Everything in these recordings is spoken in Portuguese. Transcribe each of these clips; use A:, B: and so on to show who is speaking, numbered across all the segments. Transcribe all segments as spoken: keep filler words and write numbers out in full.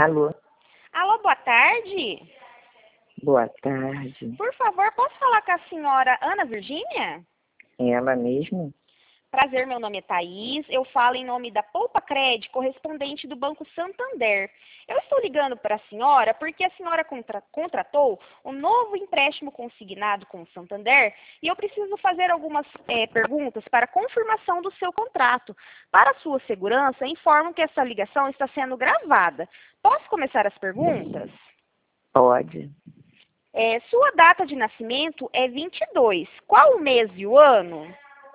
A: Alô,
B: Alô, boa tarde.
A: boa tarde.
B: Por favor, posso falar com a senhora Ana Virgínia?
A: Ela mesmo?
B: Prazer, meu nome é Thaís. Eu falo em nome da Poupa Cred, correspondente do Banco Santander. Eu estou ligando para a senhora porque a senhora contra- contratou um novo empréstimo consignado com o Santander e eu preciso fazer algumas eh, perguntas para confirmação do seu contrato. Para sua segurança, informo que essa ligação está sendo gravada. Posso começar as perguntas?
A: Pode.
B: É, sua data de nascimento é vinte e dois. Qual o mês e o ano?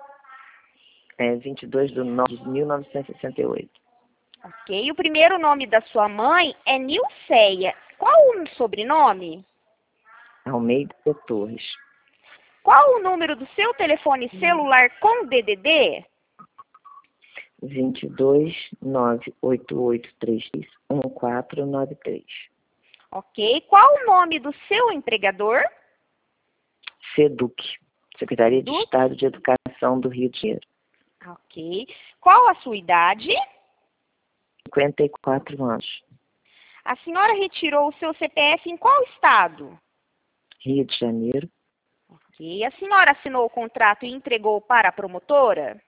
A: É vinte e dois de nove de mil novecentos e sessenta e oito.
B: Ok. O primeiro nome da sua mãe é Nilceia. Qual o sobrenome?
A: Almeida Torres.
B: Qual o número do seu telefone celular com D D D?
A: vinte e dois, nove oito oito três um quatro nove três.
B: Ok. Qual o nome do seu empregador?
A: SEDUC, Secretaria de
B: Do...
A: Estado de Educação do Rio de Janeiro.
B: Ok. Qual a sua idade?
A: cinquenta e quatro anos.
B: A senhora retirou o seu C P F em qual estado?
A: Rio de Janeiro.
B: Ok. A senhora assinou o contrato e entregou para a promotora?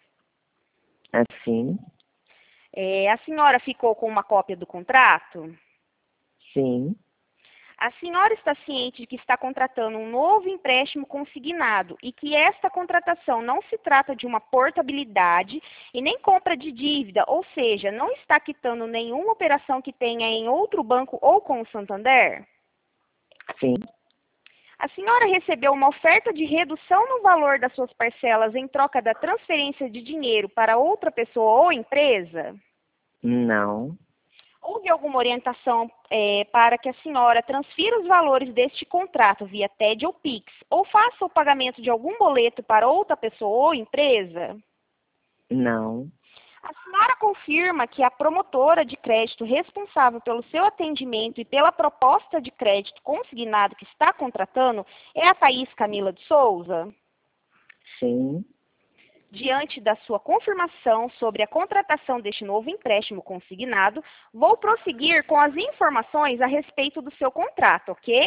A: Assim.
B: É, a senhora ficou com uma cópia do contrato?
A: Sim.
B: A senhora está ciente de que está contratando um novo empréstimo consignado e que esta contratação não se trata de uma portabilidade e nem compra de dívida, ou seja, não está quitando nenhuma operação que tenha em outro banco ou com o Santander?
A: Sim.
B: A senhora recebeu uma oferta de redução no valor das suas parcelas em troca da transferência de dinheiro para outra pessoa ou empresa?
A: Não.
B: Houve alguma orientação é, para que a senhora transfira os valores deste contrato via T E D ou Pix, ou faça o pagamento de algum boleto para outra pessoa ou empresa?
A: Não.
B: A senhora confirma que a promotora de crédito responsável pelo seu atendimento e pela proposta de crédito consignado que está contratando é a Thaís Camila de Souza?
A: Sim.
B: Diante da sua confirmação sobre a contratação deste novo empréstimo consignado, vou prosseguir com as informações a respeito do seu contrato, ok?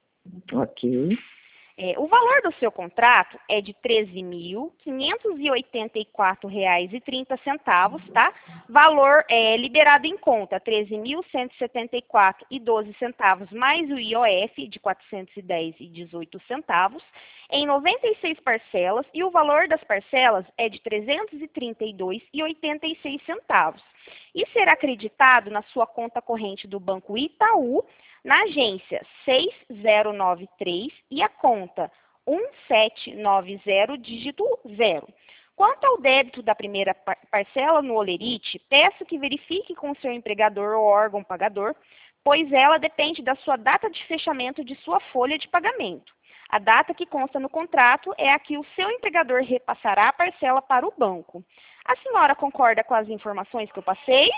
A: Ok.
B: É, o valor do seu contrato é de treze mil quinhentos e oitenta e quatro reais e trinta centavos, tá? Valor é, liberado em conta, treze mil cento e setenta e quatro reais e doze centavos, mais o I O F de quatrocentos e dez reais e dezoito centavos, em noventa e seis parcelas, e o valor das parcelas é de trezentos e trinta e dois reais e oitenta e seis centavos. E será acreditado na sua conta corrente do Banco Itaú, na agência seis zero nove três e a conta um sete nove zero, dígito zero. Quanto ao débito da primeira par parcela no Olerite, peço que verifique com o seu empregador ou órgão pagador, pois ela depende da sua data de fechamento de sua folha de pagamento. A data que consta no contrato é a que o seu empregador repassará a parcela para o banco. A senhora concorda com as informações que eu passei?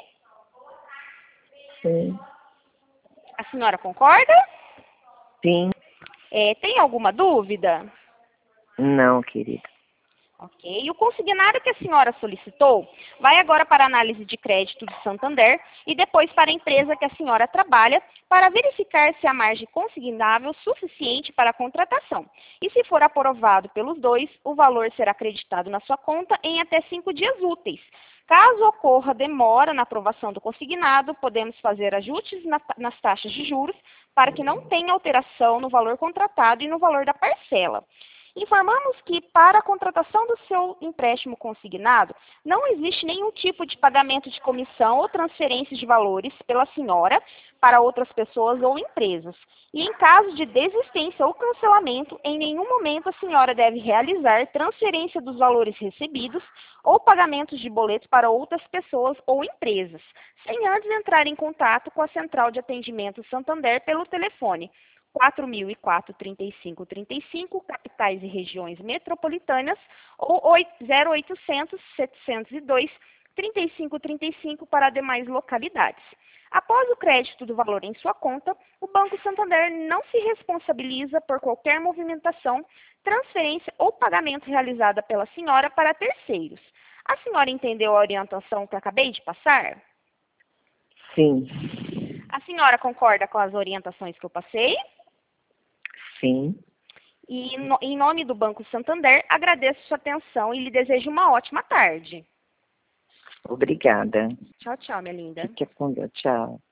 A: Sim.
B: A senhora concorda?
A: Sim.
B: É, tem alguma dúvida?
A: Não, querida.
B: Ok. E o consignado que a senhora solicitou vai agora para a análise de crédito do Santander e depois para a empresa que a senhora trabalha para verificar se há margem consignável suficiente para a contratação. E se for aprovado pelos dois, o valor será acreditado na sua conta em até cinco dias úteis. Caso ocorra demora na aprovação do consignado, podemos fazer ajustes na, nas taxas de juros para que não tenha alteração no valor contratado e no valor da parcela. Informamos que para a contratação do seu empréstimo consignado, não existe nenhum tipo de pagamento de comissão ou transferência de valores pela senhora para outras pessoas ou empresas. E em caso de desistência ou cancelamento, em nenhum momento a senhora deve realizar transferência dos valores recebidos ou pagamentos de boletos para outras pessoas ou empresas, sem antes entrar em contato com a Central de Atendimento Santander pelo telefone quatro mil e quatro, trinta e cinco, trinta e cinco, capitais e regiões metropolitanas, ou zero oitocentos, setecentos e dois, trinta e cinco, trinta e cinco para demais localidades. Após o crédito do valor em sua conta, o Banco Santander não se responsabiliza por qualquer movimentação, transferência ou pagamento realizada pela senhora para terceiros. A senhora entendeu a orientação que acabei de passar?
A: Sim.
B: A senhora concorda com as orientações que eu passei?
A: Sim.
B: E, no, em nome do Banco Santander, agradeço sua atenção e lhe desejo uma ótima tarde.
A: Obrigada.
B: Tchau, tchau, minha linda.
A: Fique com Deus. Tchau.